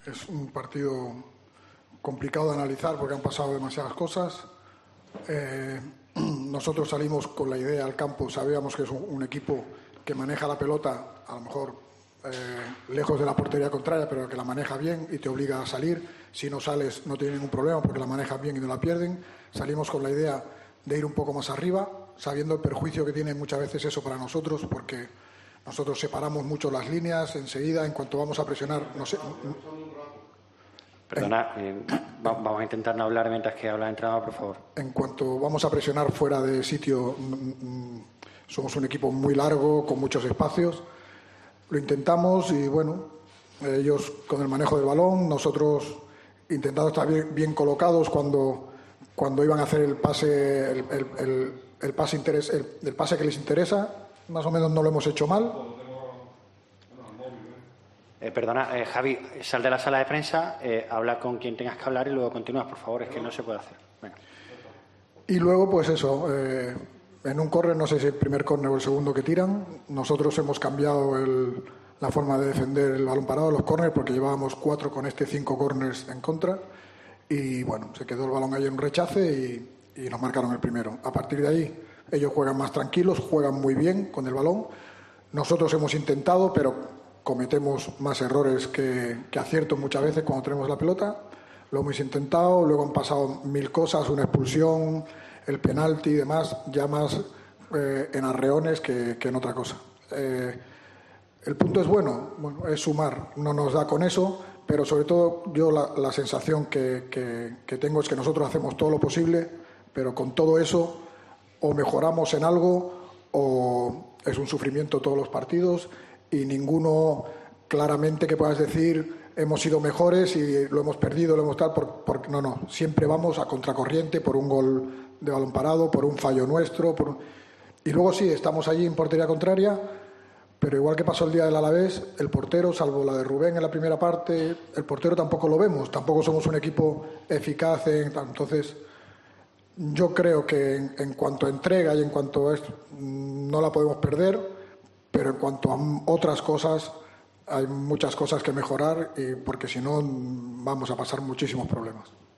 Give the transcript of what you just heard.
Es un partido complicado de analizar porque han pasado demasiadas cosas. Nosotros salimos con la idea al campo, sabíamos que es un equipo que maneja la pelota, a lo mejor lejos de la portería contraria, pero que la maneja bien y te obliga a salir. Si no sales no tiene ningún problema porque la manejan bien y no la pierden. Salimos con la idea de ir un poco más arriba, sabiendo el perjuicio que tiene muchas veces eso para nosotros, porque nosotros separamos mucho las líneas enseguida, en cuanto vamos a presionar, no sé. Perdona, vamos a intentar no hablar mientras que habla el entrenador, por favor. En cuanto vamos a presionar fuera de sitio, somos un equipo muy largo, con muchos espacios. Lo intentamos y, bueno, ellos con el manejo del balón, nosotros intentando estar bien colocados cuando iban a hacer el pase, el pase que les interesa. Más o menos no lo hemos hecho mal. Perdona, Javi, sal de la sala de prensa, habla con quien tengas que hablar y luego continúas, por favor, es que no se puede hacer. Venga. Y luego, pues eso, en un córner, no sé si el primer córner o el segundo que tiran, nosotros hemos cambiado la forma de defender el balón parado, los córners, porque llevábamos 4 con 5 córners en contra. Y bueno, se quedó el balón ahí en un rechace y nos marcaron el primero. A partir de ahí, ellos juegan más tranquilos, juegan muy bien con el balón. Nosotros hemos intentado, pero cometemos más errores que aciertos muchas veces cuando tenemos la pelota. Lo hemos intentado, luego han pasado 1000 cosas, una expulsión, el penalti y demás, ya más en arreones que en otra cosa. El punto es bueno, es sumar, no nos da con eso, pero sobre todo yo la sensación que tengo es que nosotros hacemos todo lo posible, pero con todo eso o mejoramos en algo o es un sufrimiento todos los partidos y ninguno claramente que puedas decir hemos sido mejores y lo hemos perdido, lo hemos tal, porque no, siempre vamos a contracorriente por un gol de balón parado, por un fallo nuestro, y luego sí, estamos allí en portería contraria, pero igual que pasó el día del Alavés, el portero, salvo la de Rubén en la primera parte, el portero tampoco lo vemos, tampoco somos un equipo eficaz, entonces yo creo que en cuanto a entrega y en cuanto a esto, no la podemos perder. Pero en cuanto a otras cosas, hay muchas cosas que mejorar porque si no vamos a pasar muchísimos problemas.